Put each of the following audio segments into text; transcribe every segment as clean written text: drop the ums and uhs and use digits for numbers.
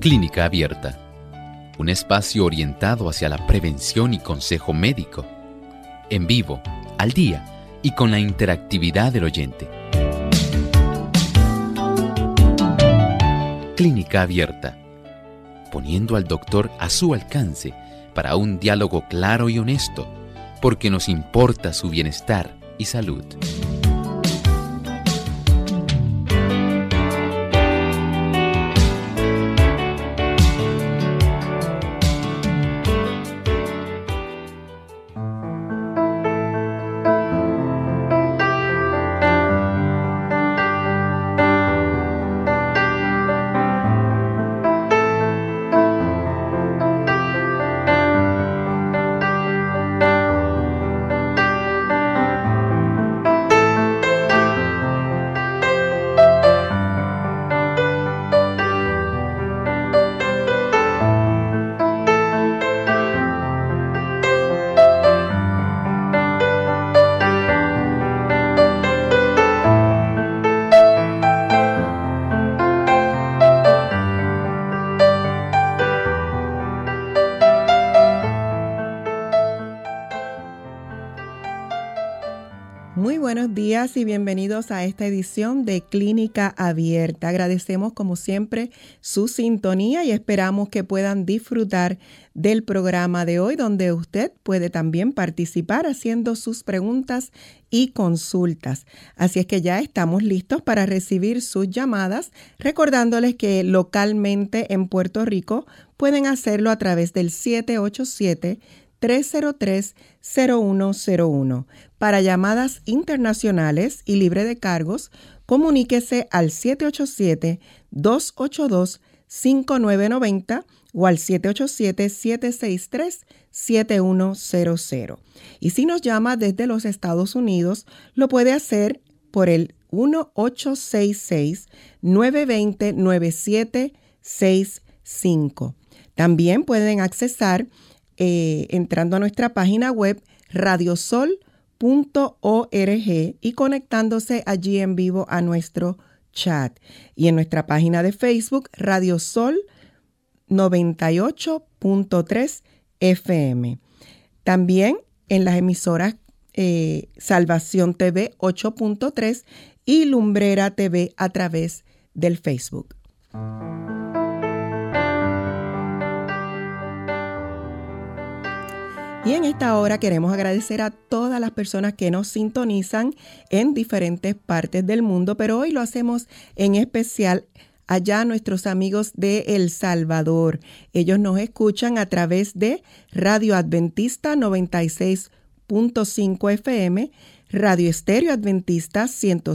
Clínica Abierta, un espacio orientado hacia la prevención y consejo médico, en vivo, al día y con la interactividad del oyente. Clínica Abierta, poniendo al doctor a su alcance para un diálogo claro y honesto, porque nos importa su bienestar y salud. Muy buenos días y bienvenidos a esta edición de Clínica Abierta. Agradecemos como siempre su sintonía y esperamos que puedan disfrutar del programa de hoy, donde usted puede también participar haciendo sus preguntas y consultas. Así es que ya estamos listos para recibir sus llamadas, recordándoles que localmente en Puerto Rico pueden hacerlo a través del 787-303-0101. Para llamadas internacionales y libre de cargos, comuníquese al 787-282-5990 o al 787-763-7100. Y si nos llama desde los Estados Unidos, lo puede hacer por el 1-866-920-9765. También pueden accesar entrando a nuestra página web radiosol.org y conectándose allí en vivo a nuestro chat. Y en nuestra página de Facebook, Radio Sol 98.3 FM. También en las emisoras Salvación TV 8.3 y Lumbrera TV a través del Facebook. Y en esta hora queremos agradecer a todas las personas que nos sintonizan en diferentes partes del mundo, pero hoy lo hacemos en especial allá nuestros amigos de El Salvador. Ellos nos escuchan a través de Radio Adventista 96.5 FM, Radio Estéreo Adventista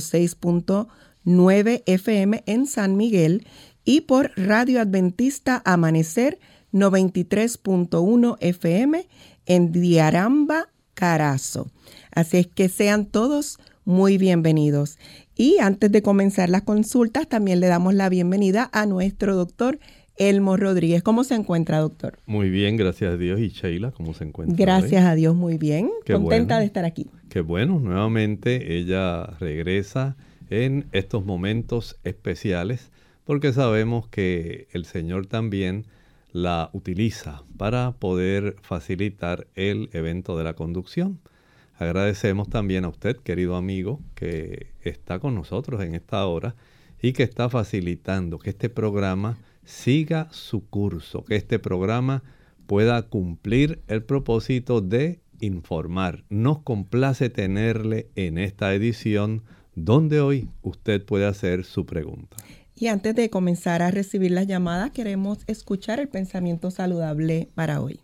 106.9 FM en San Miguel y por Radio Adventista Amanecer 93.1 FM en Diaramba, Carazo. Así es que sean todos muy bienvenidos. Y antes de comenzar las consultas, también le damos la bienvenida a nuestro doctor Elmo Rodríguez. ¿Cómo se encuentra, doctor? Muy bien, gracias a Dios. ¿Y Sheila, cómo se encuentra? Gracias a Dios, muy bien. Qué contenta bueno, de estar aquí. Qué bueno, nuevamente ella regresa en estos momentos especiales porque sabemos que el Señor también la utiliza para poder facilitar el evento de la conducción. Agradecemos también a usted, querido amigo, que está con nosotros en esta hora y que está facilitando que este programa siga su curso, que este programa pueda cumplir el propósito de informar. Nos complace tenerle en esta edición donde hoy usted puede hacer su pregunta. Y antes de comenzar a recibir las llamadas, queremos escuchar el pensamiento saludable para hoy.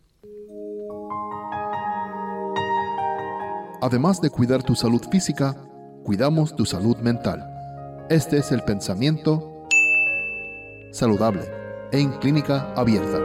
Además de cuidar tu salud física, cuidamos tu salud mental. Este es el pensamiento saludable en Clínica Abierta.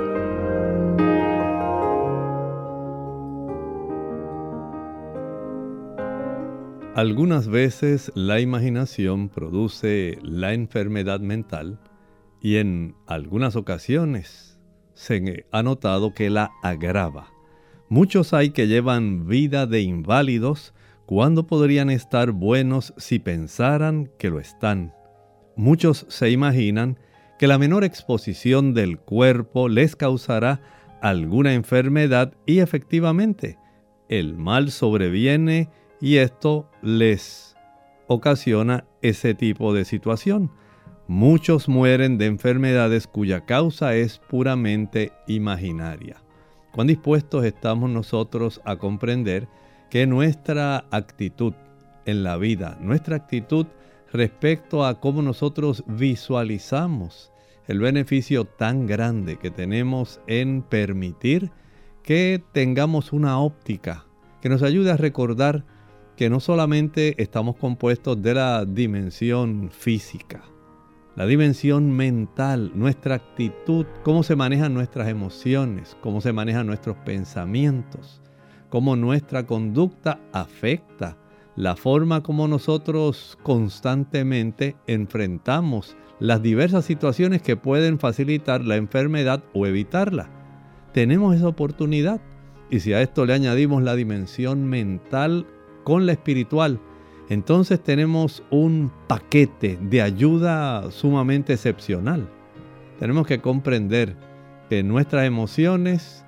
Algunas veces la imaginación produce la enfermedad mental y en algunas ocasiones se ha notado que la agrava. Muchos hay que llevan vida de inválidos cuando podrían estar buenos si pensaran que lo están. Muchos se imaginan que la menor exposición del cuerpo les causará alguna enfermedad y efectivamente el mal sobreviene y esto les ocasiona ese tipo de situación. Muchos mueren de enfermedades cuya causa es puramente imaginaria. ¿Cuán dispuestos estamos nosotros a comprender que nuestra actitud en la vida, nuestra actitud respecto a cómo nosotros visualizamos el beneficio tan grande que tenemos en permitir que tengamos una óptica que nos ayude a recordar que no solamente estamos compuestos de la dimensión física, la dimensión mental, nuestra actitud, cómo se manejan nuestras emociones, cómo se manejan nuestros pensamientos, cómo nuestra conducta afecta la forma como nosotros constantemente enfrentamos las diversas situaciones que pueden facilitar la enfermedad o evitarla. Tenemos esa oportunidad. Y si a esto le añadimos la dimensión mental con la espiritual, entonces tenemos un paquete de ayuda sumamente excepcional. Tenemos que comprender que nuestras emociones,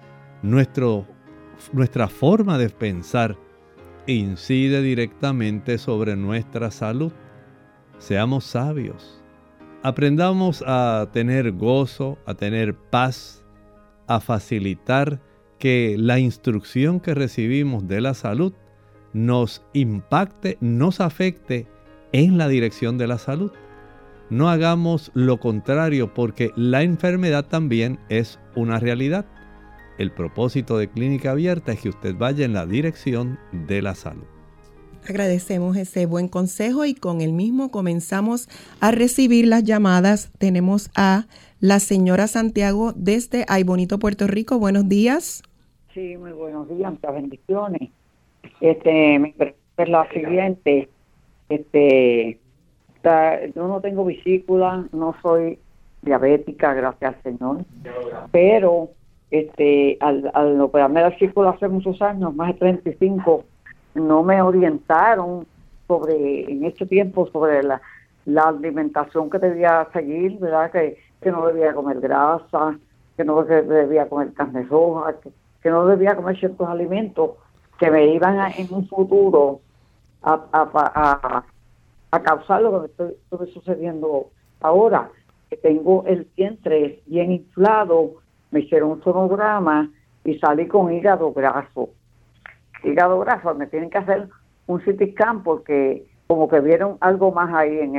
nuestra forma de pensar, incide directamente sobre nuestra salud. Seamos sabios. Aprendamos a tener gozo, a tener paz, a facilitar que la instrucción que recibimos de la salud nos impacte, nos afecte en la dirección de la salud. No hagamos lo contrario porque la enfermedad también es una realidad. El propósito de Clínica Abierta es que usted vaya en la dirección de la salud. Agradecemos ese buen consejo y con el mismo comenzamos a recibir las llamadas. Tenemos a la señora Santiago desde Ay Bonito, Puerto Rico. Buenos días. Sí, muy buenos días, muchas bendiciones. Mi pregunta es la siguiente. Yo no tengo vesícula, no soy diabética, gracias al Señor, pero al operarme la vesícula hace muchos años, más de 35, no me orientaron en este tiempo sobre la alimentación que debía seguir, ¿verdad? Que no debía comer grasa, que no debía comer carne roja, que no debía comer ciertos alimentos que me iban en un futuro a causar lo que estoy sucediendo ahora, que tengo el vientre bien inflado, me hicieron un sonograma y salí con hígado graso. Me tienen que hacer un CT scan porque como que vieron algo más ahí en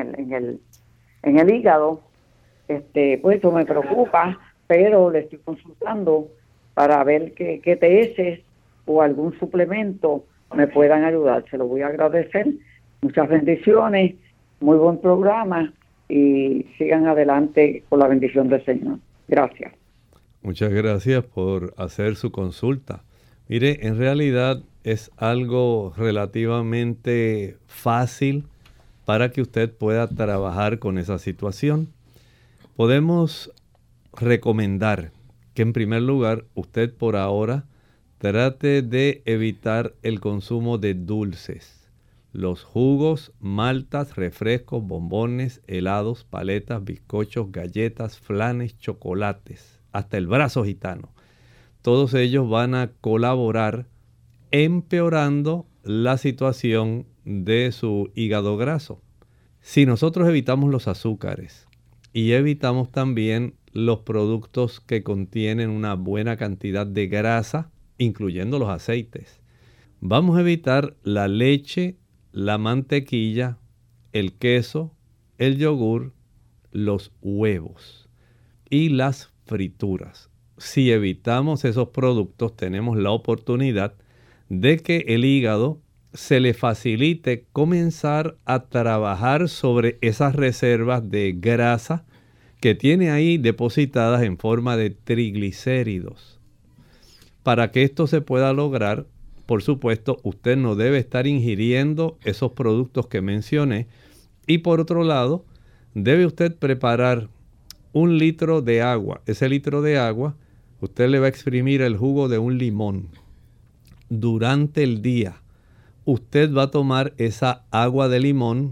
el hígado. Pues eso me preocupa, pero le estoy consultando para ver qué TS o algún suplemento me puedan ayudar. Se lo voy a agradecer. Muchas bendiciones, muy buen programa y sigan adelante con la bendición del Señor. Gracias. Muchas gracias por hacer su consulta. Mire, en realidad es algo relativamente fácil para que usted pueda trabajar con esa situación. Podemos recomendar que en primer lugar usted por ahora trate de evitar el consumo de dulces. Los jugos, maltas, refrescos, bombones, helados, paletas, bizcochos, galletas, flanes, chocolates, hasta el brazo gitano. Todos ellos van a colaborar empeorando la situación de su hígado graso. Si nosotros evitamos los azúcares y evitamos también los productos que contienen una buena cantidad de grasa, incluyendo los aceites, vamos a evitar la leche, la mantequilla, el queso, el yogur, los huevos y las frituras. Si evitamos esos productos, tenemos la oportunidad de que el hígado se le facilite comenzar a trabajar sobre esas reservas de grasa que tiene ahí depositadas en forma de triglicéridos. Para que esto se pueda lograr, por supuesto, usted no debe estar ingiriendo esos productos que mencioné. Y por otro lado, debe usted preparar 1 litro de agua. Ese litro de agua, usted le va a exprimir el jugo de un limón. Durante el día, usted va a tomar esa agua de limón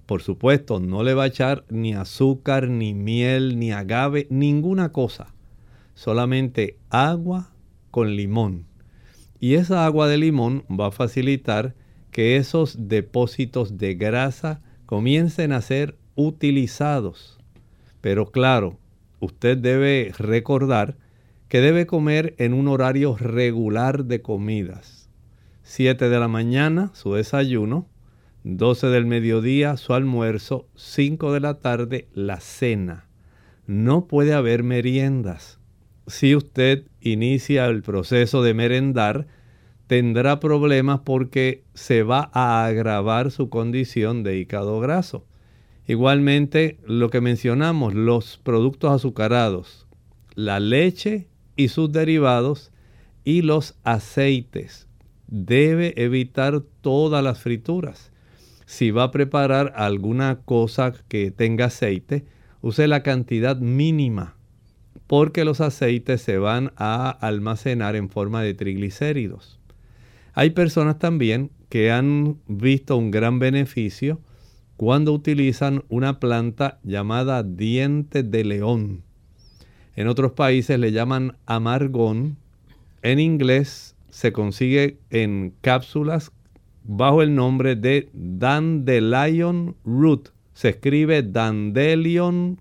por supuesto, no le va a echar ni azúcar, ni miel, ni agave, ninguna cosa. Solamente agua con limón. Y esa agua de limón va a facilitar que esos depósitos de grasa comiencen a ser utilizados. Pero claro, usted debe recordar que debe comer en un horario regular de comidas. 7 de la mañana, su desayuno. 12 del mediodía, su almuerzo. 5 de la tarde, la cena. No puede haber meriendas. Si usted inicia el proceso de merendar, tendrá problemas porque se va a agravar su condición de hígado graso. Igualmente, lo que mencionamos, los productos azucarados, la leche y sus derivados y los aceites. Debe evitar todas las frituras. Si va a preparar alguna cosa que tenga aceite, use la cantidad mínima, porque los aceites se van a almacenar en forma de triglicéridos. Hay personas también que han visto un gran beneficio cuando utilizan una planta llamada diente de león. En otros países le llaman amargón. En inglés se consigue en cápsulas bajo el nombre de dandelion root. Se escribe dandelion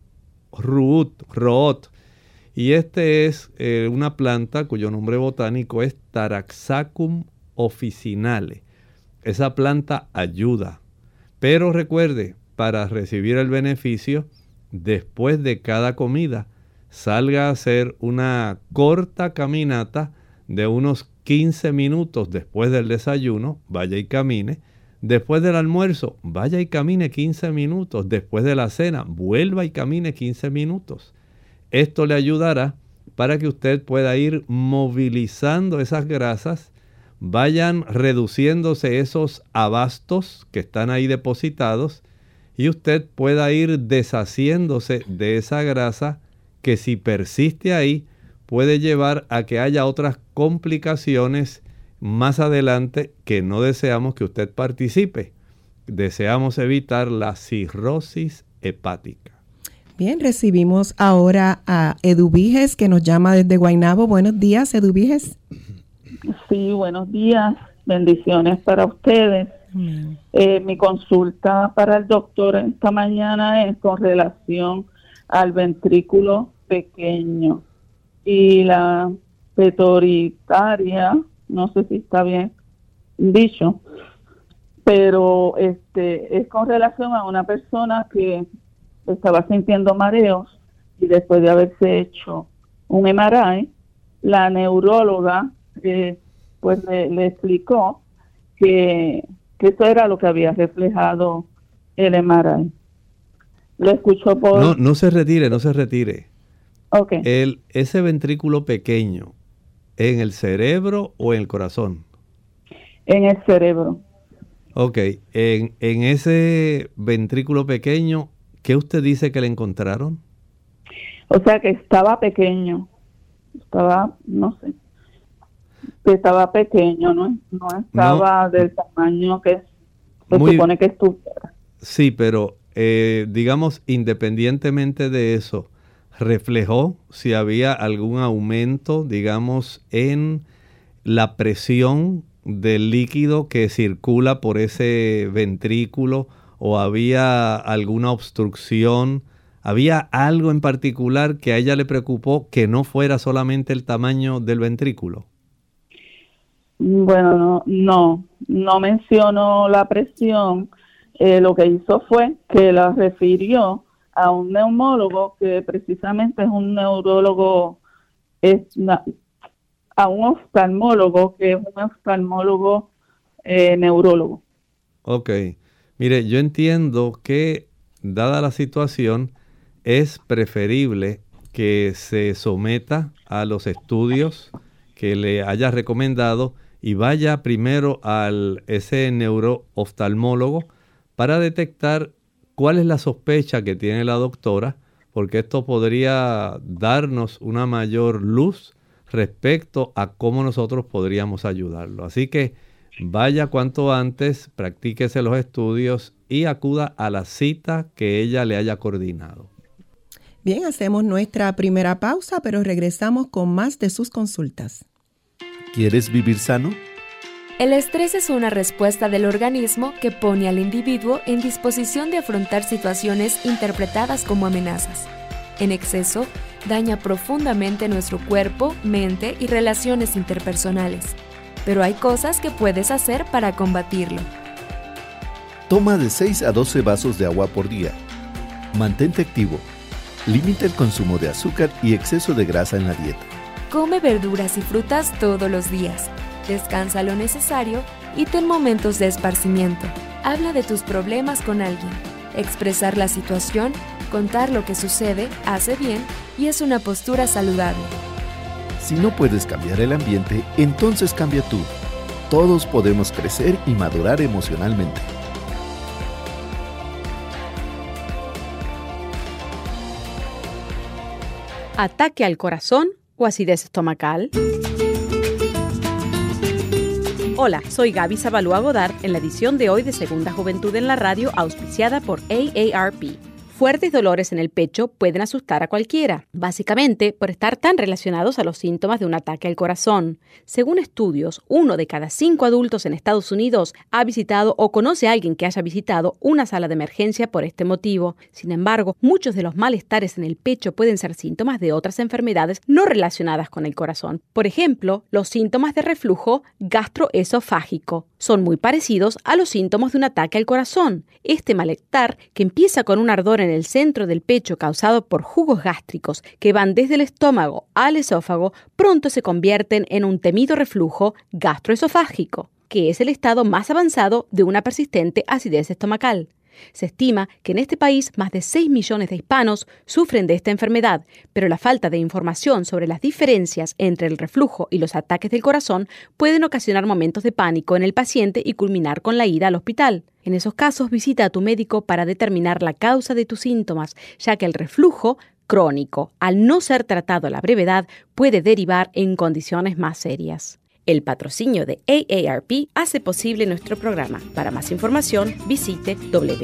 root. Y este es una planta cuyo nombre botánico es Taraxacum officinale. Esa planta ayuda. Pero recuerde, para recibir el beneficio, después de cada comida, salga a hacer una corta caminata de unos 15 minutos después del desayuno, vaya y camine. Después del almuerzo, vaya y camine 15 minutos. Después de la cena, vuelva y camine 15 minutos. Esto le ayudará para que usted pueda ir movilizando esas grasas, vayan reduciéndose esos abastos que están ahí depositados y usted pueda ir deshaciéndose de esa grasa que, si persiste ahí, puede llevar a que haya otras complicaciones más adelante que no deseamos que usted participe. Deseamos evitar la cirrosis hepática. Bien, recibimos ahora a Eduviges, que nos llama desde Guaynabo. Buenos días, Eduviges. Sí, buenos días. Bendiciones para ustedes. Mi consulta para el doctor esta mañana es con relación al ventrículo pequeño y la pituitaria, no sé si está bien dicho, pero es con relación a una persona que estaba sintiendo mareos y después de haberse hecho un MRI, la neuróloga pues le explicó que eso era lo que había reflejado el MRI. Lo escuchó por... No se retire. Okay. Ese ventrículo pequeño, ¿en el cerebro o en el corazón? En el cerebro. Ok, en ese ventrículo pequeño, ¿qué usted dice que le encontraron? O sea que estaba pequeño. No sé. Que estaba pequeño, no estaba del tamaño que se supone que estuviera. Sí, pero digamos, independientemente de eso, reflejó si había algún aumento, digamos, en la presión del líquido que circula por ese ventrículo, o había alguna obstrucción. ¿Había algo en particular que a ella le preocupó que no fuera solamente el tamaño del ventrículo? Bueno, no mencionó la presión. Lo que hizo fue que la refirió a un neumólogo que precisamente es un neurólogo, a un oftalmólogo que es un oftalmólogo neurólogo. Ok. Mire, yo entiendo que, dada la situación, es preferible que se someta a los estudios que le haya recomendado y vaya primero a ese neurooftalmólogo para detectar cuál es la sospecha que tiene la doctora, porque esto podría darnos una mayor luz respecto a cómo nosotros podríamos ayudarlo. Así que vaya cuanto antes, practíquese los estudios y acuda a la cita que ella le haya coordinado. Bien, hacemos nuestra primera pausa, pero regresamos con más de sus consultas. ¿Quieres vivir sano? El estrés es una respuesta del organismo que pone al individuo en disposición de afrontar situaciones interpretadas como amenazas. En exceso, daña profundamente nuestro cuerpo, mente y relaciones interpersonales. Pero hay cosas que puedes hacer para combatirlo. Toma de 6 a 12 vasos de agua por día. Mantente activo. Limita el consumo de azúcar y exceso de grasa en la dieta. Come verduras y frutas todos los días. Descansa lo necesario y ten momentos de esparcimiento. Habla de tus problemas con alguien. Expresar la situación, contar lo que sucede, hace bien y es una postura saludable. Si no puedes cambiar el ambiente, entonces cambia tú. Todos podemos crecer y madurar emocionalmente. ¿Ataque al corazón o acidez estomacal? Hola, soy Gaby Zabalúa Godard en la edición de hoy de Segunda Juventud en la Radio, auspiciada por AARP. Fuertes dolores en el pecho pueden asustar a cualquiera, básicamente por estar tan relacionados a los síntomas de un ataque al corazón. Según estudios, 1 de cada 5 adultos en Estados Unidos ha visitado o conoce a alguien que haya visitado una sala de emergencia por este motivo. Sin embargo, muchos de los malestares en el pecho pueden ser síntomas de otras enfermedades no relacionadas con el corazón. Por ejemplo, los síntomas de reflujo gastroesofágico son muy parecidos a los síntomas de un ataque al corazón. Este malestar, que empieza con un ardor en el centro del pecho causado por jugos gástricos que van desde el estómago al esófago, pronto se convierten en un temido reflujo gastroesofágico, que es el estado más avanzado de una persistente acidez estomacal. Se estima que en este país más de 6 millones de hispanos sufren de esta enfermedad, pero la falta de información sobre las diferencias entre el reflujo y los ataques del corazón pueden ocasionar momentos de pánico en el paciente y culminar con la ida al hospital. En esos casos, visita a tu médico para determinar la causa de tus síntomas, ya que el reflujo crónico, al no ser tratado a la brevedad, puede derivar en condiciones más serias. El patrocinio de AARP hace posible nuestro programa. Para más información, visite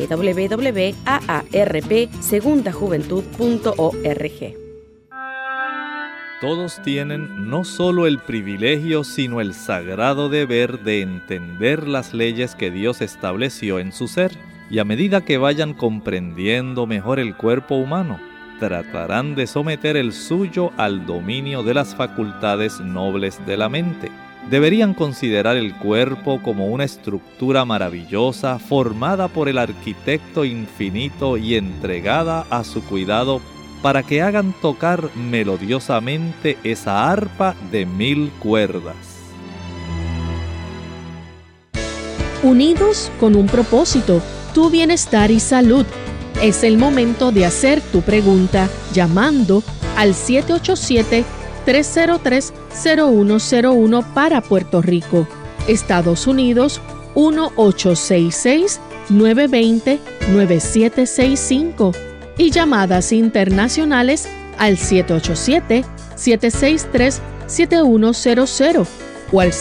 www.aarpsegundajuventud.org. Todos tienen no solo el privilegio, sino el sagrado deber de entender las leyes que Dios estableció en su ser, y a medida que vayan comprendiendo mejor el cuerpo humano, tratarán de someter el suyo al dominio de las facultades nobles de la mente. Deberían considerar el cuerpo como una estructura maravillosa formada por el arquitecto infinito y entregada a su cuidado para que hagan tocar melodiosamente esa arpa de 1000 cuerdas. Unidos con un propósito, tu bienestar y salud. Es el momento de hacer tu pregunta llamando al 787-303-0101 para Puerto Rico, Estados Unidos 1-866-920-9765 y llamadas internacionales al 787-763-7100 o al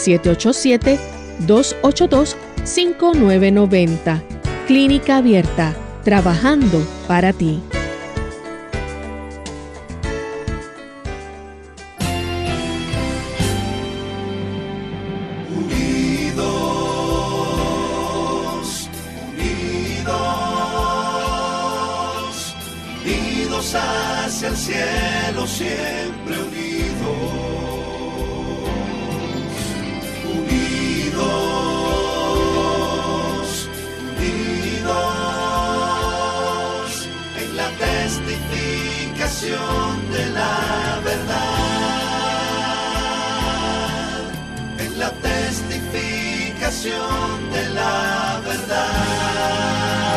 787-282-5990. Clínica Abierta, trabajando para ti. Hacia el cielo, siempre unidos, unidos, unidos, en la testificación de la verdad, en la testificación de la verdad.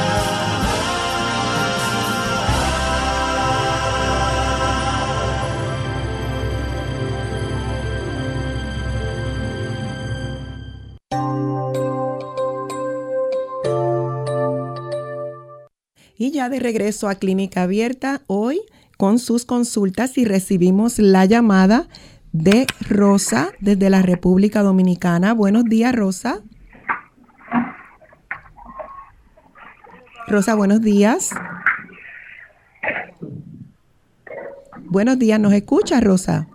Y ya de regreso a Clínica Abierta hoy con sus consultas y recibimos la llamada de Rosa desde la República Dominicana. Buenos días, Rosa. Rosa, buenos días. Buenos días, ¿nos escucha, Rosa?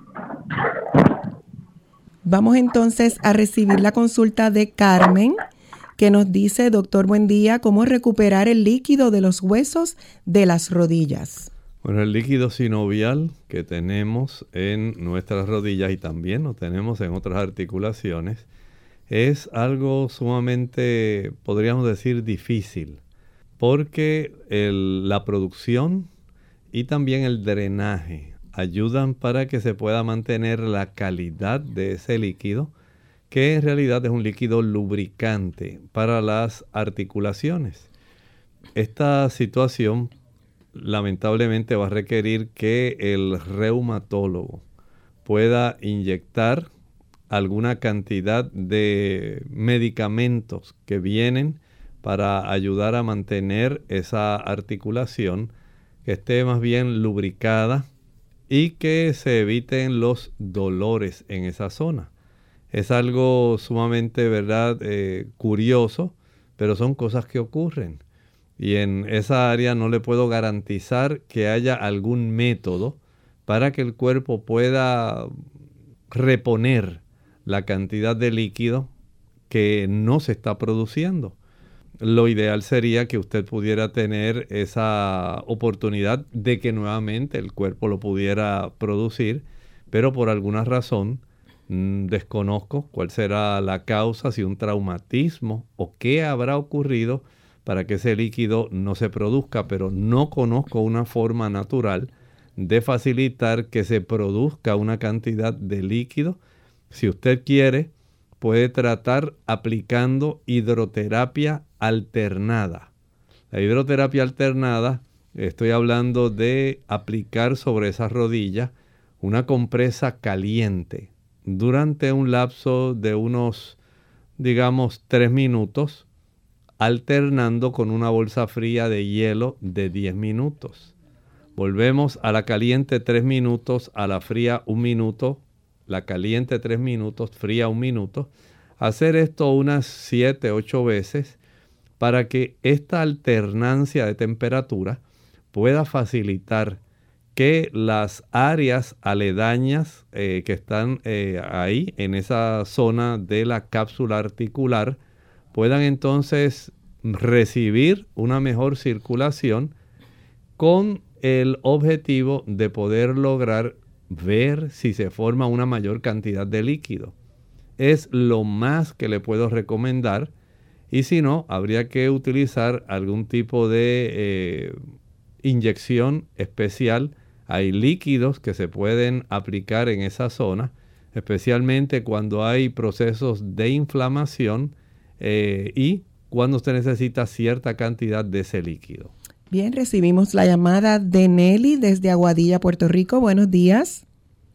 Vamos entonces a recibir la consulta de Carmen, que nos dice: doctor, buen día, ¿cómo recuperar el líquido de los huesos de las rodillas? Bueno, el líquido sinovial que tenemos en nuestras rodillas y también lo tenemos en otras articulaciones es algo sumamente, podríamos decir, difícil, porque la producción y también el drenaje ayudan para que se pueda mantener la calidad de ese líquido, que en realidad es un líquido lubricante para las articulaciones. Esta situación lamentablemente va a requerir que el reumatólogo pueda inyectar alguna cantidad de medicamentos que vienen para ayudar a mantener esa articulación que esté más bien lubricada y que se eviten los dolores en esa zona. Es algo sumamente, ¿verdad?, curioso, pero son cosas que ocurren. Y en esa área no le puedo garantizar que haya algún método para que el cuerpo pueda reponer la cantidad de líquido que no se está produciendo. Lo ideal sería que usted pudiera tener esa oportunidad de que nuevamente el cuerpo lo pudiera producir, pero por alguna razón desconozco cuál será la causa, si un traumatismo o qué habrá ocurrido para que ese líquido no se produzca, pero no conozco una forma natural de facilitar que se produzca una cantidad de líquido. Si usted quiere, puede tratar aplicando hidroterapia alternada. La hidroterapia alternada, estoy hablando de aplicar sobre esa rodilla una compresa caliente durante un lapso de unos, digamos, 3 minutos, alternando con una bolsa fría de hielo de 10 minutos. Volvemos a la caliente 3 minutos, a la fría 1 minuto, la caliente 3 minutos, fría 1 minuto. Hacer esto unas 7, 8 veces para que esta alternancia de temperatura pueda facilitar que las áreas aledañas que están ahí en esa zona de la cápsula articular puedan entonces recibir una mejor circulación con el objetivo de poder lograr ver si se forma una mayor cantidad de líquido. Es lo más que le puedo recomendar, y si no, habría que utilizar algún tipo de inyección especial. Hay líquidos que se pueden aplicar en esa zona, especialmente cuando hay procesos de inflamación y cuando usted necesita cierta cantidad de ese líquido. Bien, recibimos la llamada de Nelly desde Aguadilla, Puerto Rico. Buenos días.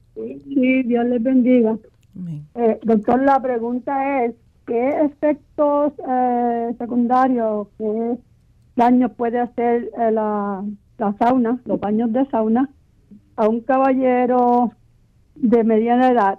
Sí, Dios les bendiga. Doctor, la pregunta es, ¿qué efectos secundarios, qué daño puede hacer la sauna, los baños de sauna, a un caballero de mediana edad?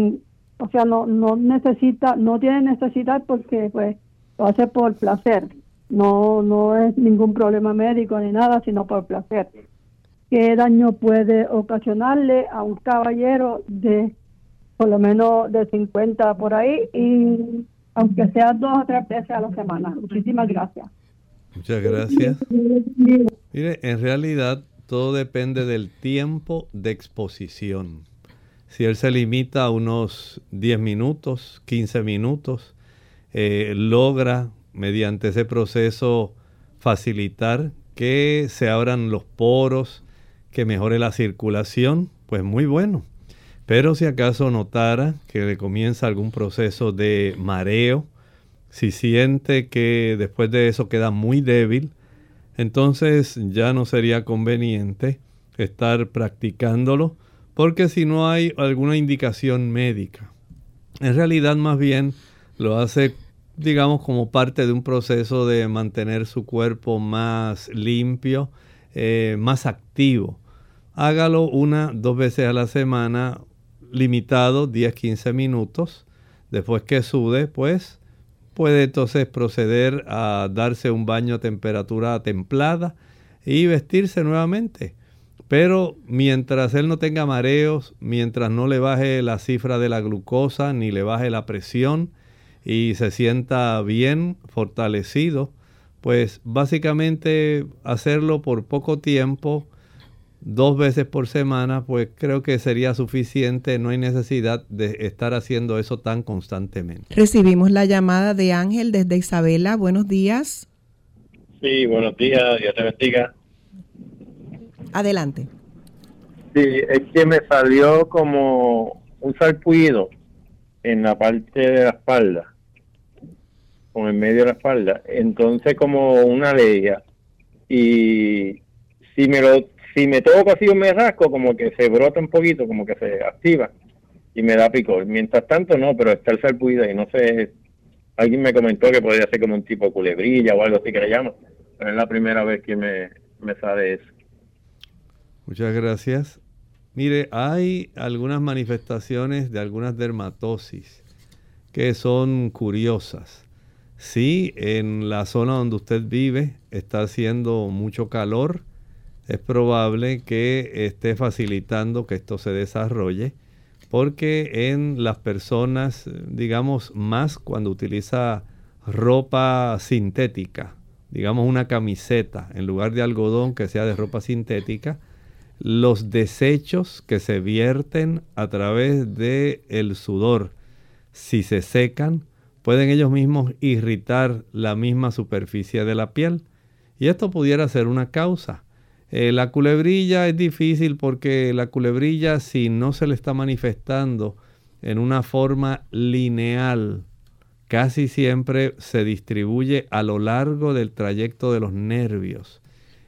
No tiene necesidad porque pues lo hace por placer. No es ningún problema médico ni nada, sino por placer. ¿Qué daño puede ocasionarle a un caballero de por lo menos de 50 por ahí, y aunque sea 2 o 3 veces a la semana? Muchísimas gracias. Muchas gracias. Mire, en realidad todo depende del tiempo de exposición. Si él se limita a unos 10 minutos, 15 minutos, logra mediante ese proceso facilitar que se abran los poros, que mejore la circulación, pues muy bueno. Pero si acaso notara que le comienza algún proceso de mareo, si siente que después de eso queda muy débil, entonces ya no sería conveniente estar practicándolo, porque si no hay alguna indicación médica. En realidad más bien lo hace, digamos, como parte de un proceso de mantener su cuerpo más limpio, más activo. Hágalo 1 o 2 veces a la semana, limitado 10-15 minutos. Después que sude, pues puede entonces proceder a darse un baño a temperatura templada y vestirse nuevamente. Pero mientras él no tenga mareos, mientras no le baje la cifra de la glucosa ni le baje la presión y se sienta bien fortalecido, pues básicamente hacerlo por poco tiempo, 2 veces por semana, pues creo que sería suficiente. No hay necesidad de estar haciendo eso tan constantemente. Recibimos la llamada de Ángel desde Isabela. Buenos días. Sí, buenos días. Dios te bendiga. Adelante. Sí, es que me salió como un sarpullido en la parte de la espalda, como en medio de la espalda. Entonces como una alergia. Y si me toco así o me rasco, como que se brota un poquito, como que se activa y me da picor. Mientras tanto no, pero está el sarpullido y no sé, alguien me comentó que podría ser como un tipo culebrilla o algo así que le llaman, pero es la primera vez que me sale eso. Muchas gracias. Mire, hay algunas manifestaciones de algunas dermatosis que son curiosas. Si en la zona donde usted vive está haciendo mucho calor, es probable que esté facilitando que esto se desarrolle, porque en las personas, digamos, más cuando utiliza ropa sintética, digamos una camiseta, en lugar de algodón que sea de ropa sintética, los desechos que se vierten a través del sudor, si se secan, pueden ellos mismos irritar la misma superficie de la piel. Y esto pudiera ser una causa. La culebrilla es difícil porque la culebrilla, si no se le está manifestando en una forma lineal, casi siempre se distribuye a lo largo del trayecto de los nervios.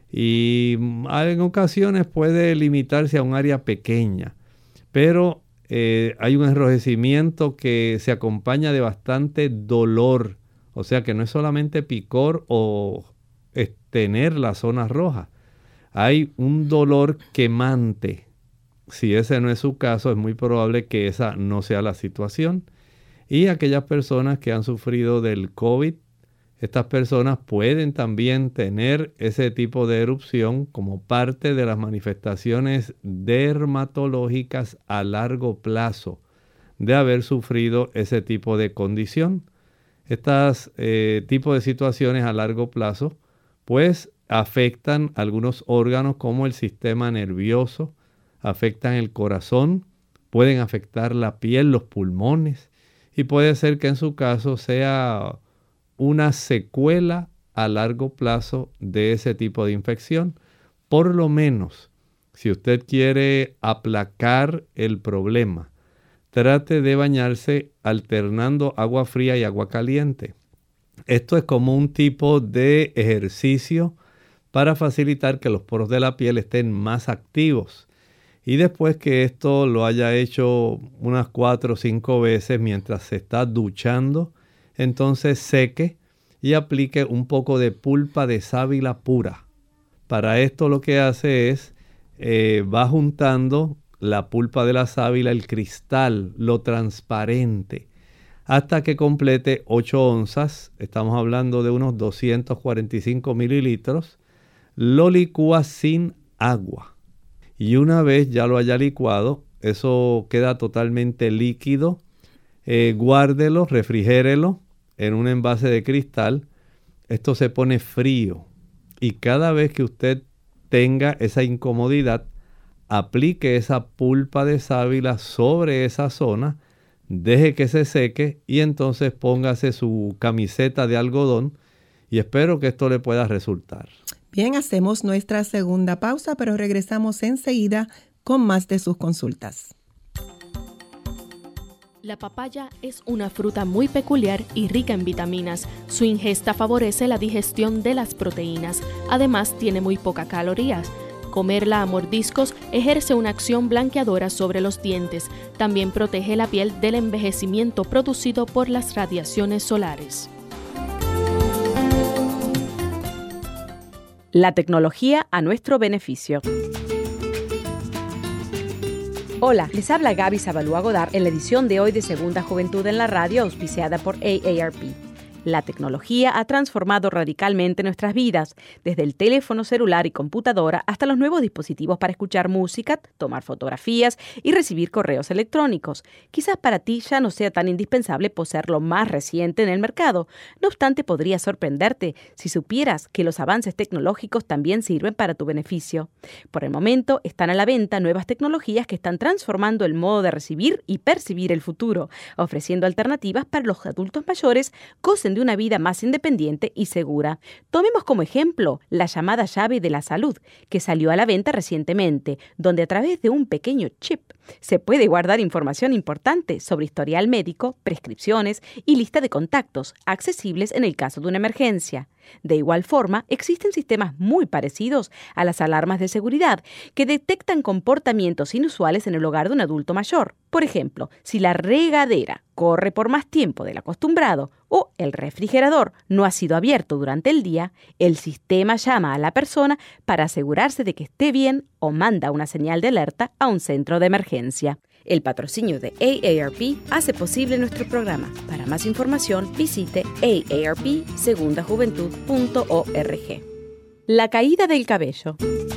Y en ocasiones puede limitarse a un área pequeña, pero hay un enrojecimiento que se acompaña de bastante dolor, o sea que no es solamente picor o tener la zona roja, hay un dolor quemante. Si ese no es su caso, es muy probable que esa no sea la situación. Y aquellas personas que han sufrido del COVID, estas personas pueden también tener ese tipo de erupción como parte de las manifestaciones dermatológicas a largo plazo de haber sufrido ese tipo de condición. Estas tipos de situaciones a largo plazo pues afectan algunos órganos como el sistema nervioso, afectan el corazón, pueden afectar la piel, los pulmones, y puede ser que en su caso sea una secuela a largo plazo de ese tipo de infección. Por lo menos, si usted quiere aplacar el problema, trate de bañarse alternando agua fría y agua caliente. Esto es como un tipo de ejercicio para facilitar que los poros de la piel estén más activos. Y después que esto lo haya hecho unas 4 o 5 veces mientras se está duchando, entonces seque y aplique un poco de pulpa de sábila pura. Para esto lo que hace es, va juntando la pulpa de la sábila, el cristal, lo transparente, hasta que complete 8 onzas, estamos hablando de unos 245 mililitros, lo licúa sin agua. Y una vez ya lo haya licuado, eso queda totalmente líquido, guárdelo, refrigérelo en un envase de cristal. Esto se pone frío y cada vez que usted tenga esa incomodidad, aplique esa pulpa de sábila sobre esa zona, deje que se seque y entonces póngase su camiseta de algodón y espero que esto le pueda resultar. Bien, hacemos nuestra segunda pausa, pero regresamos enseguida con más de sus consultas. La papaya es una fruta muy peculiar y rica en vitaminas. Su ingesta favorece la digestión de las proteínas. Además, tiene muy pocas calorías. Comerla a mordiscos ejerce una acción blanqueadora sobre los dientes. También protege la piel del envejecimiento producido por las radiaciones solares. La tecnología a nuestro beneficio. Hola, les habla Gaby Sabalúa Godard en la edición de hoy de Segunda Juventud en la Radio, auspiciada por AARP. La tecnología ha transformado radicalmente nuestras vidas, desde el teléfono celular y computadora hasta los nuevos dispositivos para escuchar música, tomar fotografías y recibir correos electrónicos. Quizás para ti ya no sea tan indispensable poseer lo más reciente en el mercado. No obstante, podría sorprenderte si supieras que los avances tecnológicos también sirven para tu beneficio. Por el momento, están a la venta nuevas tecnologías que están transformando el modo de recibir y percibir el futuro, ofreciendo alternativas para los adultos mayores gocen de una vida más independiente y segura. Tomemos como ejemplo la llamada llave de la salud, que salió a la venta recientemente, donde a través de un pequeño chip se puede guardar información importante sobre historial médico, prescripciones y lista de contactos, accesibles en el caso de una emergencia. De igual forma, existen sistemas muy parecidos a las alarmas de seguridad que detectan comportamientos inusuales en el hogar de un adulto mayor. Por ejemplo, si la regadera corre por más tiempo del acostumbrado o el refrigerador no ha sido abierto durante el día, el sistema llama a la persona para asegurarse de que esté bien o manda una señal de alerta a un centro de emergencia. El patrocinio de AARP hace posible nuestro programa. Para más información, visite aarpsegundajuventud.org. La caída del cabello.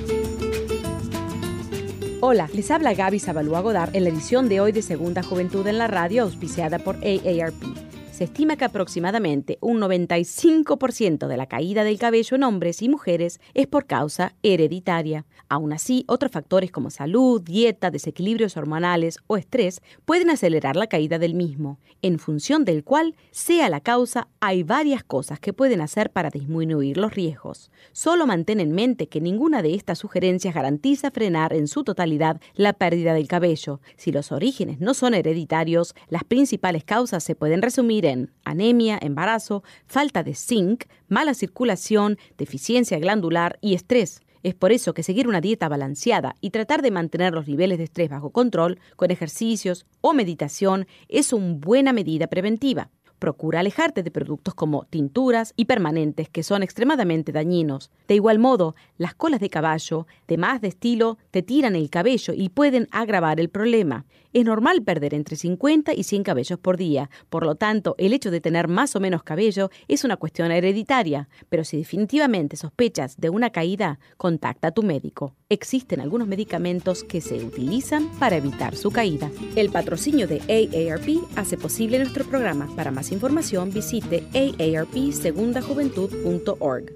Hola, les habla Gaby Zabalúa Godard en la edición de hoy de Segunda Juventud en la Radio, auspiciada por AARP. Se estima que aproximadamente un 95% de la caída del cabello en hombres y mujeres es por causa hereditaria. Aún así, otros factores como salud, dieta, desequilibrios hormonales o estrés pueden acelerar la caída del mismo. En función del cual sea la causa, hay varias cosas que pueden hacer para disminuir los riesgos. Solo mantén en mente que ninguna de estas sugerencias garantiza frenar en su totalidad la pérdida del cabello. Si los orígenes no son hereditarios, las principales causas se pueden resumir en anemia, embarazo, falta de zinc, mala circulación, deficiencia glandular y estrés. Es por eso que seguir una dieta balanceada y tratar de mantener los niveles de estrés bajo control con ejercicios o meditación es una buena medida preventiva. Procura alejarte de productos como tinturas y permanentes que son extremadamente dañinos. De igual modo, las colas de caballo, de más de estilo, te tiran el cabello y pueden agravar el problema. Es normal perder entre 50 y 100 cabellos por día. Por lo tanto, el hecho de tener más o menos cabello es una cuestión hereditaria. Pero si definitivamente sospechas de una caída, contacta a tu médico. Existen algunos medicamentos que se utilizan para evitar su caída. El patrocinio de AARP hace posible nuestro programa. Para más información, visite aarpsegundajuventud.org.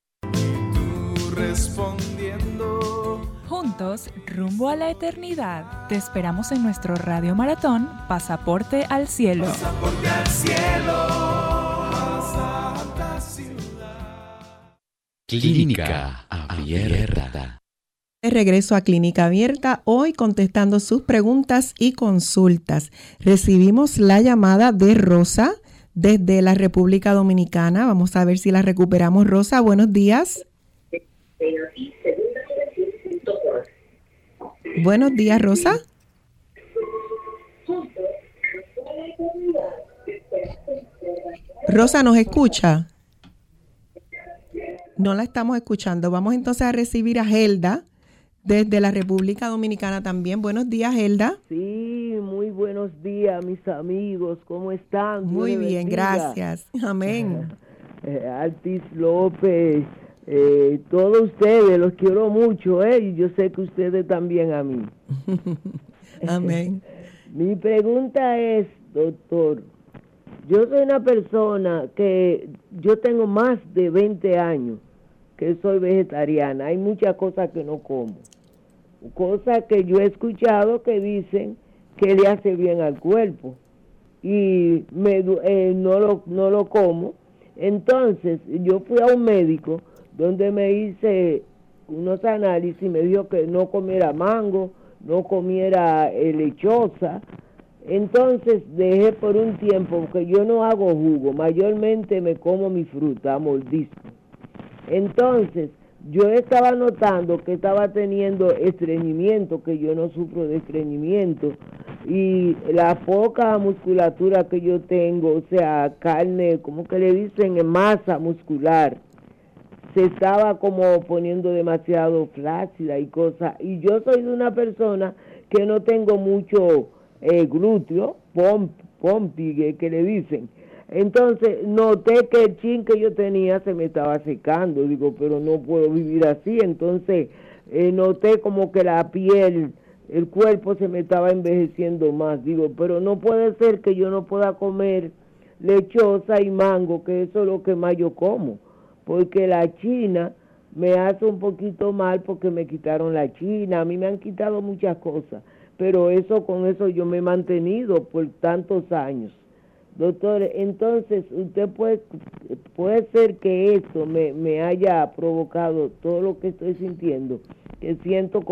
Juntos, rumbo a la eternidad. Te esperamos en nuestro Radio Maratón Pasaporte al Cielo. Pasaporte al cielo. Clínica Abierta. De regreso a Clínica Abierta, hoy contestando sus preguntas y consultas. Recibimos la llamada de Rosa desde la República Dominicana. Vamos a ver si la recuperamos. Rosa, buenos días. Buenos días, Rosa. Rosa, ¿nos escucha? No la estamos escuchando. Vamos entonces a recibir a Gelda desde la República Dominicana también. Buenos días, Gelda. Sí, muy buenos días, mis amigos. ¿Cómo están? Muy bien, gracias. Amén. Altis López, todos ustedes, los quiero mucho, y yo sé que ustedes también a mí. Amén. Mi pregunta es, doctor, yo soy una persona que yo tengo más de 20 años que soy vegetariana. Hay muchas cosas que no como. Cosas que yo he escuchado que dicen que le hace bien al cuerpo. Y no lo como. Entonces, yo fui a un médico donde me hice unos análisis y me dijo que no comiera mango, no comiera lechosa. Entonces dejé por un tiempo, porque yo no hago jugo, mayormente me como mi fruta a mordisco. Entonces yo estaba notando que estaba teniendo estreñimiento, que yo no sufro de estreñimiento, y la poca musculatura que yo tengo, o sea, carne, como que le dicen, en masa muscular, se estaba como poniendo demasiado flácida y cosas. Y yo soy de una persona que no tengo mucho glúteo, pompi, que le dicen. Entonces noté que el chin que yo tenía se me estaba secando. Digo, pero no puedo vivir así. Entonces noté como que la piel, el cuerpo se me estaba envejeciendo más. Digo, pero no puede ser que yo no pueda comer lechosa y mango, que eso es lo que más yo como. Porque la china me hace un poquito mal porque me quitaron la china. A mí me han quitado muchas cosas. Pero con eso yo me he mantenido por tantos años. Doctor, entonces usted puede ser que eso me haya provocado todo lo que estoy sintiendo, que siento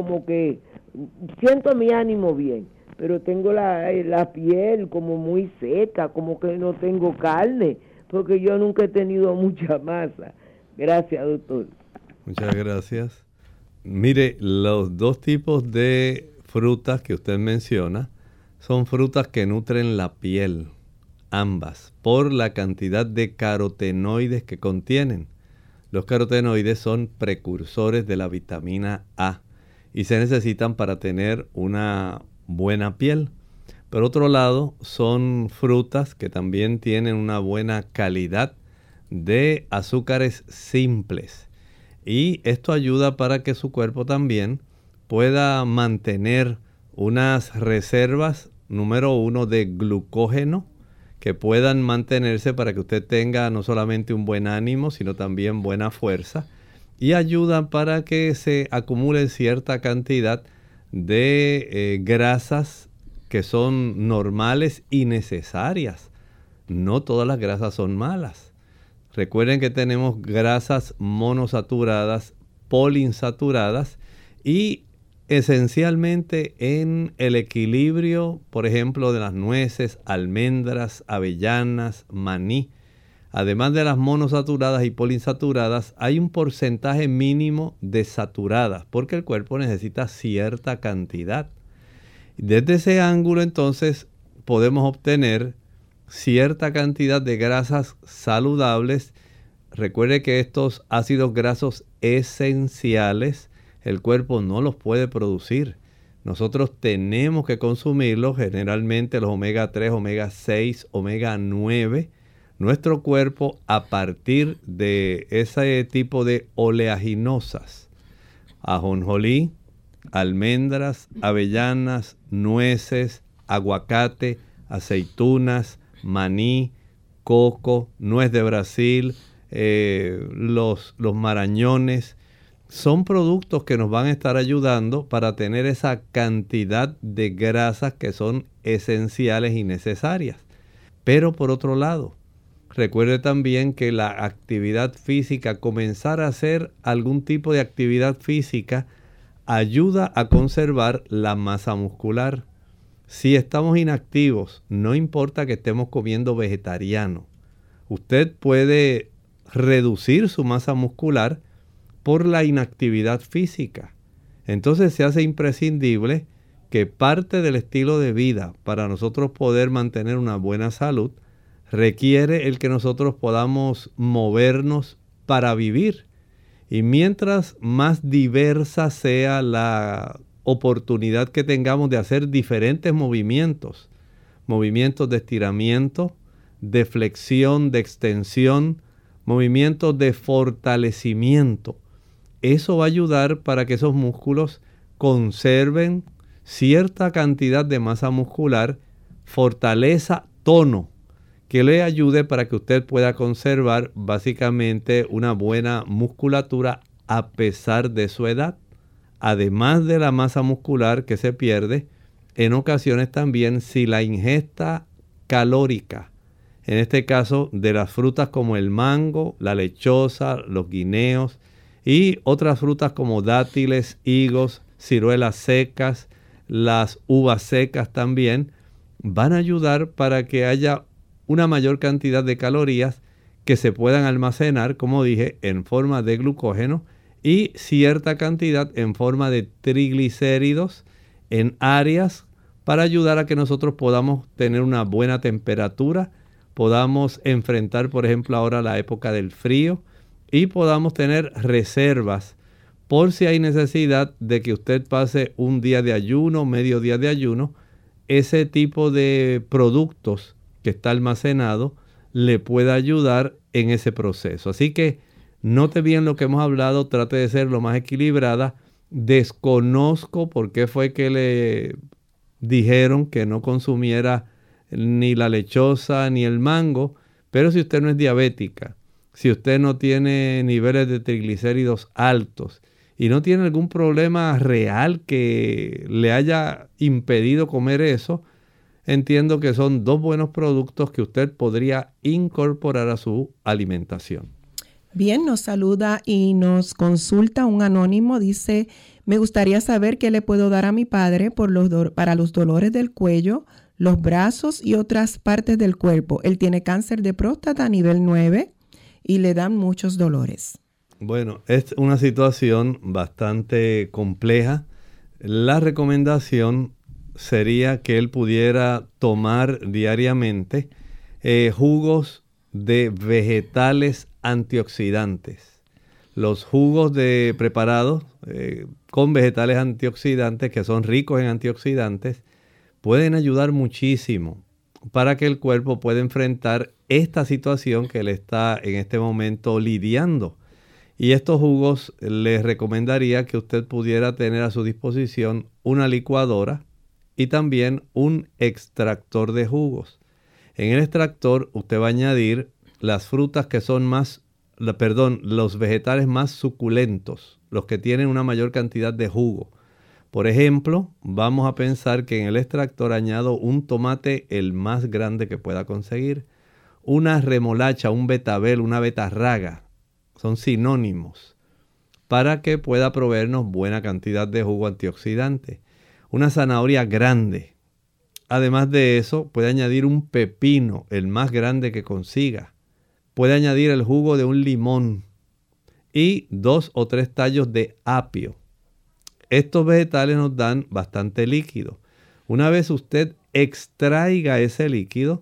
mi ánimo bien, pero tengo la piel como muy seca, como que no tengo carne, porque yo nunca he tenido mucha masa. Gracias, doctor. Muchas gracias. Mire, los dos tipos de frutas que usted menciona son frutas que nutren la piel. Ambas, por la cantidad de carotenoides que contienen. Los carotenoides son precursores de la vitamina A y se necesitan para tener una buena piel. Por otro lado, son frutas que también tienen una buena calidad de azúcares simples. Y esto ayuda para que su cuerpo también pueda mantener unas reservas, número 1, de glucógeno, que puedan mantenerse para que usted tenga no solamente un buen ánimo, sino también buena fuerza, y ayudan para que se acumule cierta cantidad de grasas que son normales y necesarias. No todas las grasas son malas. Recuerden que tenemos grasas monosaturadas, poliinsaturadas y esencialmente en el equilibrio, por ejemplo, de las nueces, almendras, avellanas, maní. Además de las monosaturadas y poliinsaturadas, hay un porcentaje mínimo de saturadas, porque el cuerpo necesita cierta cantidad. Desde ese ángulo, entonces, podemos obtener cierta cantidad de grasas saludables. Recuerde que estos ácidos grasos esenciales, el cuerpo no los puede producir. Nosotros tenemos que consumirlos, generalmente los omega 3, omega 6, omega 9. Nuestro cuerpo, a partir de ese tipo de oleaginosas, ajonjolí, almendras, avellanas, nueces, aguacate, aceitunas, maní, coco, nuez de Brasil, los marañones, son productos que nos van a estar ayudando para tener esa cantidad de grasas que son esenciales y necesarias. Pero por otro lado, recuerde también que la actividad física, comenzar a hacer algún tipo de actividad física, ayuda a conservar la masa muscular. Si estamos inactivos, no importa que estemos comiendo vegetariano, usted puede reducir su masa muscular por la inactividad física. Entonces se hace imprescindible que parte del estilo de vida para nosotros poder mantener una buena salud requiere el que nosotros podamos movernos para vivir. Y mientras más diversa sea la oportunidad que tengamos de hacer diferentes movimientos, movimientos de estiramiento, de flexión, de extensión, movimientos de fortalecimiento, eso va a ayudar para que esos músculos conserven cierta cantidad de masa muscular, fortaleza, tono, que le ayude para que usted pueda conservar básicamente una buena musculatura a pesar de su edad. Además de la masa muscular que se pierde, en ocasiones también si la ingesta calórica, en este caso de las frutas como el mango, la lechosa, los guineos, y otras frutas como dátiles, higos, ciruelas secas, las uvas secas también, van a ayudar para que haya una mayor cantidad de calorías que se puedan almacenar, como dije, en forma de glucógeno y cierta cantidad en forma de triglicéridos en áreas para ayudar a que nosotros podamos tener una buena temperatura, podamos enfrentar, por ejemplo, ahora la época del frío, y podamos tener reservas por si hay necesidad de que usted pase un día de ayuno, medio día de ayuno. Ese tipo de productos que está almacenado le pueda ayudar en ese proceso. Así que note bien lo que hemos hablado, trate de ser lo más equilibrada. Desconozco por qué fue que le dijeron que no consumiera ni la lechosa ni el mango, pero si usted no es diabética, si usted no tiene niveles de triglicéridos altos y no tiene algún problema real que le haya impedido comer eso, entiendo que son dos buenos productos que usted podría incorporar a su alimentación. Bien, nos saluda y nos consulta un anónimo. Dice, me gustaría saber qué le puedo dar a mi padre para los dolores del cuello, los brazos y otras partes del cuerpo. Él tiene cáncer de próstata a nivel 9 y le dan muchos dolores. Bueno, es una situación bastante compleja. La recomendación sería que él pudiera tomar diariamente jugos de vegetales antioxidantes. Los jugos preparados con vegetales antioxidantes, que son ricos en antioxidantes, pueden ayudar muchísimo para que el cuerpo pueda enfrentar esta situación que él está en este momento lidiando. Y estos jugos les recomendaría que usted pudiera tener a su disposición una licuadora y también un extractor de jugos. En el extractor usted va a añadir las frutas que son los vegetales más suculentos, los que tienen una mayor cantidad de jugo. Por ejemplo, vamos a pensar que en el extractor añado un tomate el más grande que pueda conseguir, una remolacha, un betabel, una betarraga, son sinónimos, para que pueda proveernos buena cantidad de jugo antioxidante. Una zanahoria grande. Además de eso, puede añadir un pepino, el más grande que consiga. Puede añadir el jugo de un limón y 2 o 3 tallos de apio. Estos vegetales nos dan bastante líquido. Una vez usted extraiga ese líquido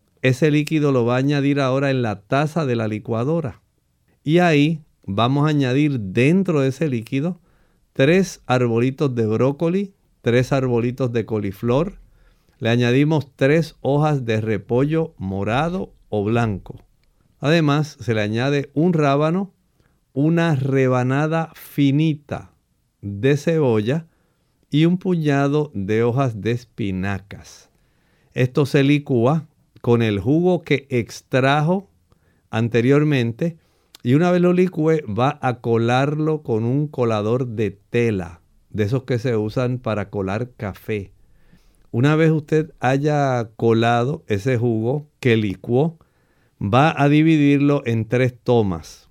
lo va a añadir ahora en la taza de la licuadora. Y ahí vamos a añadir dentro de ese líquido 3 arbolitos de brócoli, 3 arbolitos de coliflor. Le añadimos 3 hojas de repollo morado o blanco. Además, se le añade un rábano, una rebanada finita de cebolla y un puñado de hojas de espinacas. Esto se licúa con el jugo que extrajo anteriormente y una vez lo licúe va a colarlo con un colador de tela, de esos que se usan para colar café. Una vez usted haya colado ese jugo que licuó, va a dividirlo en 3 tomas.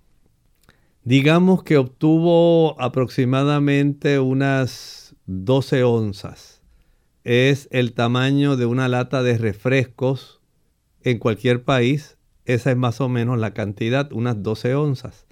Digamos que obtuvo aproximadamente unas 12 onzas. Es el tamaño de una lata de refrescos en cualquier país. Esa es más o menos la cantidad, unas 12 onzas.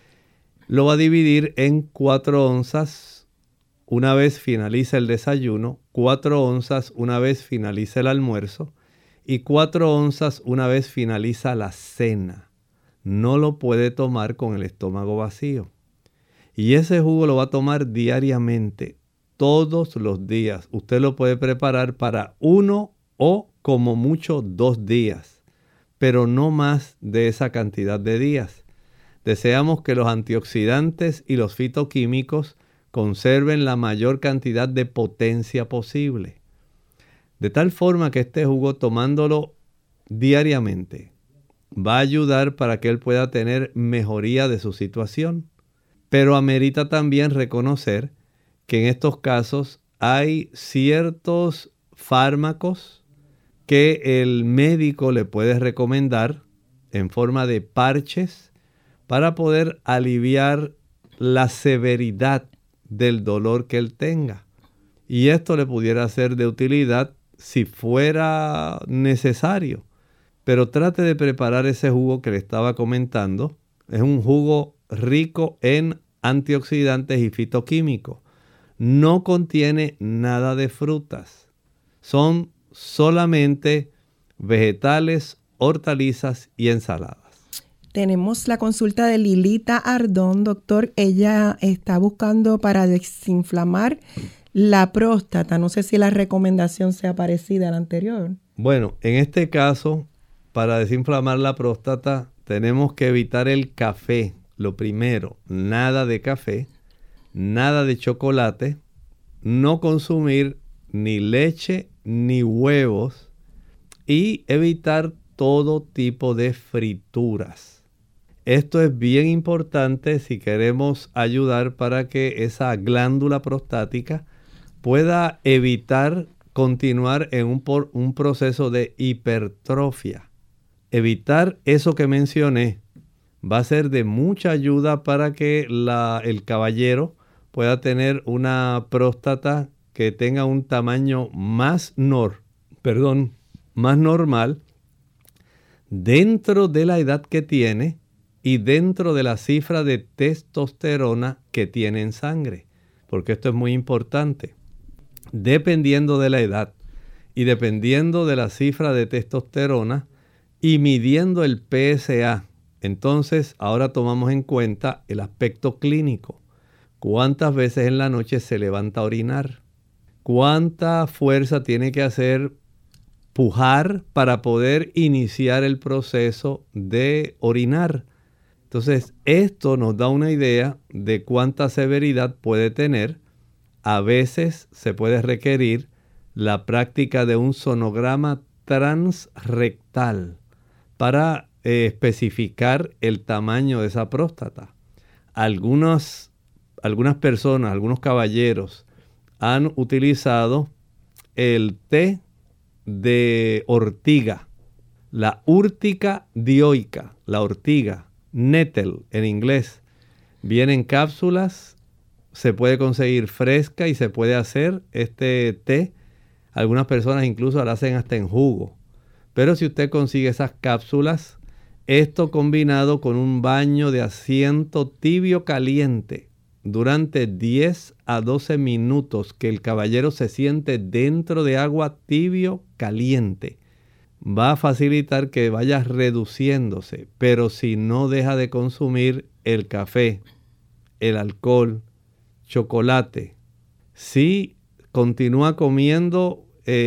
Lo va a dividir en 4 onzas una vez finaliza el desayuno, 4 onzas una vez finaliza el almuerzo y 4 onzas una vez finaliza la cena. No lo puede tomar con el estómago vacío. Y ese jugo lo va a tomar diariamente, todos los días. Usted lo puede preparar para 1 o como mucho 2 días, pero no más de esa cantidad de días. Deseamos que los antioxidantes y los fitoquímicos conserven la mayor cantidad de potencia posible. De tal forma que este jugo, tomándolo diariamente, va a ayudar para que él pueda tener mejoría de su situación. Pero amerita también reconocer que en estos casos hay ciertos fármacos que el médico le puede recomendar en forma de parches para poder aliviar la severidad del dolor que él tenga. Y esto le pudiera ser de utilidad si fuera necesario. Pero trate de preparar ese jugo que le estaba comentando. Es un jugo rico en antioxidantes y fitoquímicos. No contiene nada de frutas. Son solamente vegetales, hortalizas y ensaladas. Tenemos la consulta de Lilita Ardón, doctor. Ella está buscando para desinflamar la próstata. No sé si la recomendación sea parecida a la anterior. Bueno, en este caso, para desinflamar la próstata tenemos que evitar el café. Lo primero, nada de café, nada de chocolate, no consumir ni leche ni huevos y evitar todo tipo de frituras. Esto es bien importante si queremos ayudar para que esa glándula prostática pueda evitar continuar en un proceso de hipertrofia. Evitar eso que mencioné va a ser de mucha ayuda para que el caballero pueda tener una próstata que tenga un tamaño más normal dentro de la edad que tiene y dentro de la cifra de testosterona que tiene en sangre. Porque esto es muy importante. Dependiendo de la edad y dependiendo de la cifra de testosterona y midiendo el PSA, entonces ahora tomamos en cuenta el aspecto clínico. ¿Cuántas veces en la noche se levanta a orinar? ¿Cuánta fuerza tiene que hacer pujar para poder iniciar el proceso de orinar? Entonces, esto nos da una idea de cuánta severidad puede tener. A veces se puede requerir la práctica de un sonograma transrectal para especificar el tamaño de esa próstata. Algunas personas, algunos caballeros han utilizado el té de ortiga, la Urtica dioica, la ortiga, nettle en inglés. Viene en cápsulas, se puede conseguir fresca y se puede hacer este té. Algunas personas incluso la hacen hasta en jugo. Pero si usted consigue esas cápsulas, esto combinado con un baño de asiento tibio caliente durante 10 a 12 minutos, que el caballero se siente dentro de agua tibio caliente, va a facilitar que vaya reduciéndose. Pero si no deja de consumir el café, el alcohol, chocolate, si continúa comiendo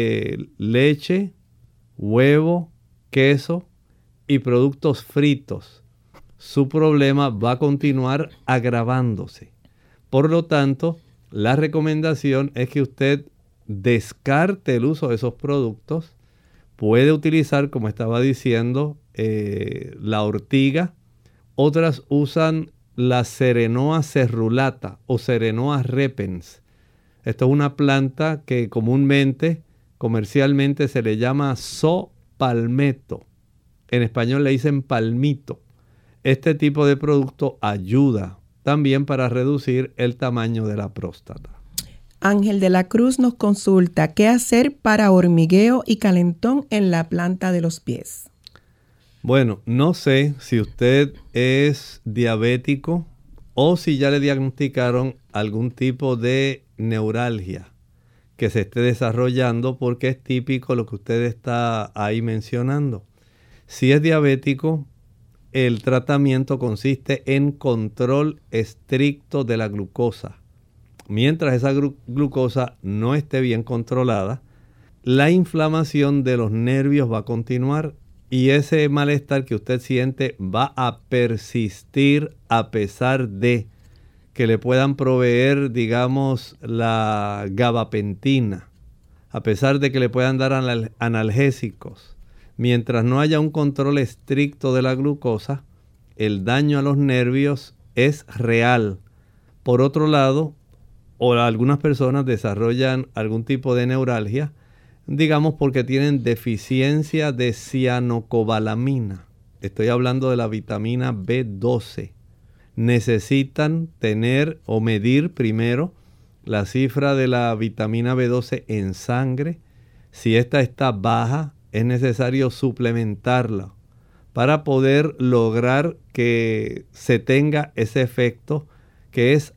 leche, huevo, queso y productos fritos, su problema va a continuar agravándose. Por lo tanto, la recomendación es que usted descarte el uso de esos productos. Puede utilizar, como estaba diciendo, la ortiga. Otras usan la Serenoa cerulata o Serenoa repens. Esto es una planta que comúnmente, comercialmente, se le llama palmeto. En español le dicen palmito. Este tipo de producto ayuda también para reducir el tamaño de la próstata. Ángel de la Cruz nos consulta, ¿qué hacer para hormigueo y calentón en la planta de los pies? Bueno, no sé si usted es diabético o si ya le diagnosticaron algún tipo de neuralgia que se esté desarrollando, porque es típico lo que usted está ahí mencionando. Si es diabético, el tratamiento consiste en control estricto de la glucosa. Mientras esa glucosa no esté bien controlada, la inflamación de los nervios va a continuar y ese malestar que usted siente va a persistir a pesar de que le puedan proveer, digamos, la gabapentina, a pesar de que le puedan dar analgésicos. Mientras no haya un control estricto de la glucosa, el daño a los nervios es real. Por otro lado, algunas personas desarrollan algún tipo de neuralgia, digamos porque tienen deficiencia de cianocobalamina. Estoy hablando de la vitamina B12. Necesitan tener o medir primero la cifra de la vitamina B12 en sangre. Si esta está baja, es necesario suplementarla para poder lograr que se tenga ese efecto que es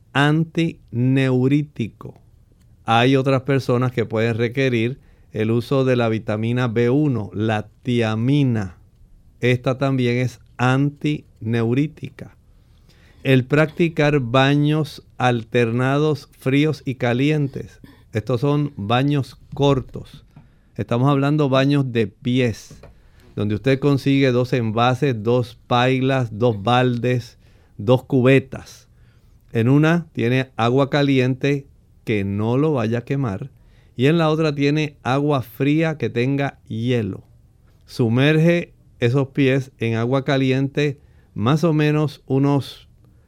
antineurítico. Hay otras personas que pueden requerir el uso de la vitamina B1, la tiamina. Esta también es antineurítica. El practicar baños alternados fríos y calientes. Estos son baños cortos. Estamos hablando baños de pies. donde usted consigue 2 envases, 2 pailas, 2 baldes, 2 cubetas. En una tiene agua caliente que no lo vaya a quemar y en la otra tiene agua fría que tenga hielo. Sumerge esos pies en agua caliente más o menos unos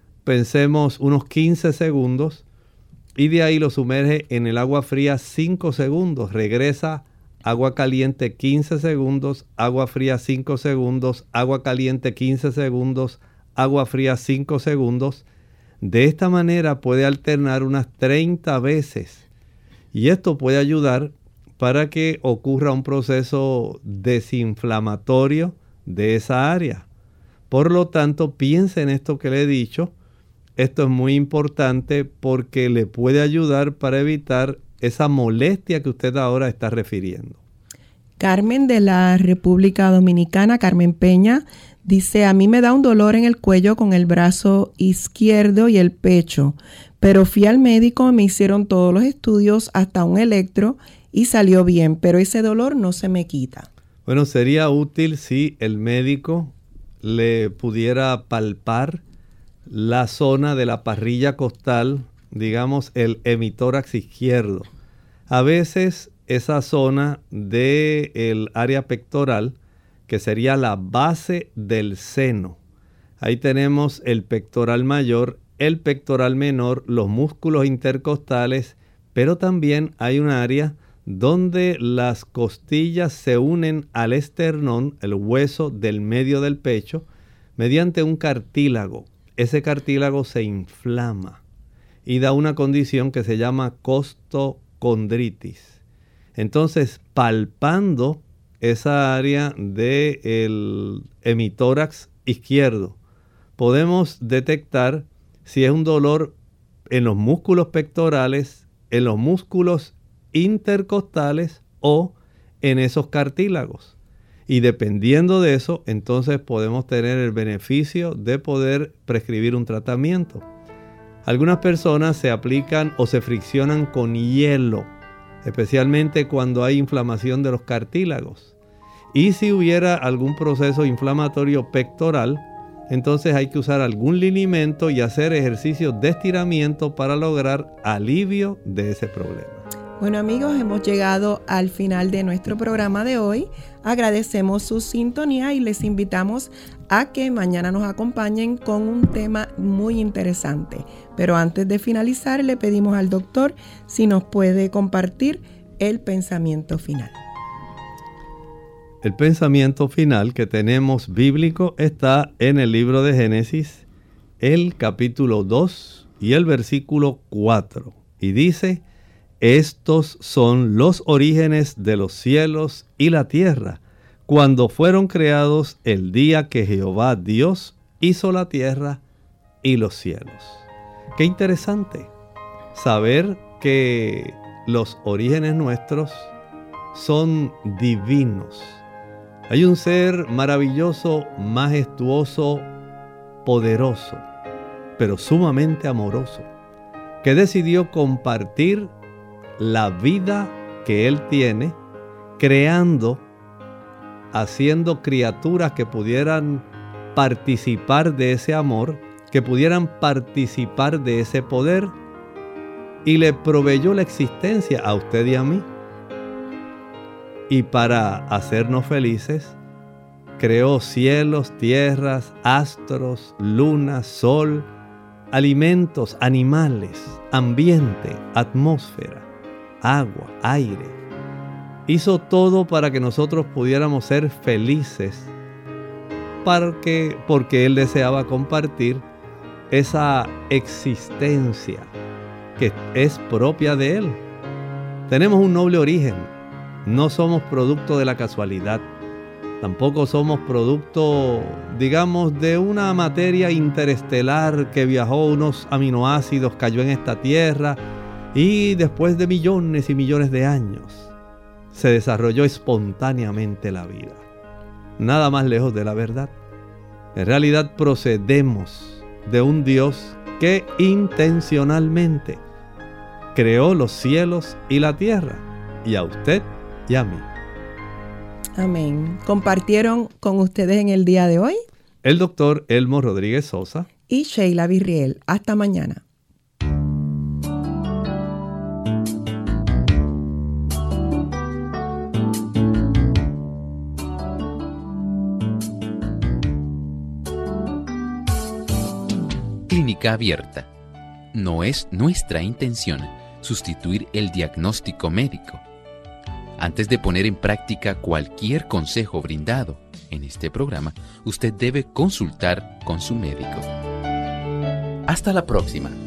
15 segundos y de ahí lo sumerge en el agua fría 5 segundos. Regresa agua caliente 15 segundos, agua fría 5 segundos, agua caliente 15 segundos, agua fría 5 segundos. De esta manera puede alternar unas 30 veces y esto puede ayudar para que ocurra un proceso desinflamatorio de esa área. Por lo tanto, piense en esto que le he dicho. Esto es muy importante porque le puede ayudar para evitar esa molestia que usted ahora está refiriendo. Carmen de la República Dominicana, Carmen Peña, dice: a mí me da un dolor en el cuello con el brazo izquierdo y el pecho, pero fui al médico, me hicieron todos los estudios, hasta un electro, y salió bien, pero ese dolor no se me quita. Bueno, sería útil si el médico le pudiera palpar la zona de la parrilla costal, digamos el hemitórax izquierdo. A veces esa zona del área pectoral, que sería la base del seno. Ahí tenemos el pectoral mayor, el pectoral menor, los músculos intercostales, pero también hay un área donde las costillas se unen al esternón, el hueso del medio del pecho, mediante un cartílago. Ese cartílago se inflama y da una condición que se llama costocondritis. Entonces, palpando esa área del hemitórax izquierdo, podemos detectar si es un dolor en los músculos pectorales, en los músculos intercostales o en esos cartílagos. Y dependiendo de eso, entonces podemos tener el beneficio de poder prescribir un tratamiento. Algunas personas se aplican o se friccionan con hielo, especialmente cuando hay inflamación de los cartílagos. Y si hubiera algún proceso inflamatorio pectoral, entonces hay que usar algún linimento y hacer ejercicios de estiramiento para lograr alivio de ese problema. Bueno amigos, hemos llegado al final de nuestro programa de hoy. Agradecemos su sintonía y les invitamos a que mañana nos acompañen con un tema muy interesante. Pero antes de finalizar, le pedimos al doctor si nos puede compartir el pensamiento final. El pensamiento final que tenemos bíblico está en el libro de Génesis, el capítulo 2 y el versículo 4. Y dice: estos son los orígenes de los cielos y la tierra, cuando fueron creados el día que Jehová Dios hizo la tierra y los cielos. Qué interesante saber que los orígenes nuestros son divinos. Hay un ser maravilloso, majestuoso, poderoso, pero sumamente amoroso, que decidió compartir la vida que Él tiene, creando, haciendo criaturas que pudieran participar de ese amor, que pudieran participar de ese poder, y le proveyó la existencia a usted y a mí. Y para hacernos felices, creó cielos, tierras, astros, luna, sol, alimentos, animales, ambiente, atmósfera, agua, aire. Hizo todo para que nosotros pudiéramos ser felices, porque Él deseaba compartir esa existencia que es propia de Él. Tenemos un noble origen. No somos producto de la casualidad. Tampoco somos producto, digamos, de una materia interestelar que viajó unos aminoácidos, cayó en esta tierra y después de millones y millones de años se desarrolló espontáneamente la vida. Nada más lejos de la verdad. En realidad procedemos de un Dios que intencionalmente creó los cielos y la tierra, y a usted y a mí. Amén. ¿Compartieron con ustedes en el día de hoy? El doctor Elmo Rodríguez Sosa y Sheila Virriel. Hasta mañana. Clínica Abierta. No es nuestra intención sustituir el diagnóstico médico. Antes de poner en práctica cualquier consejo brindado en este programa, usted debe consultar con su médico. Hasta la próxima.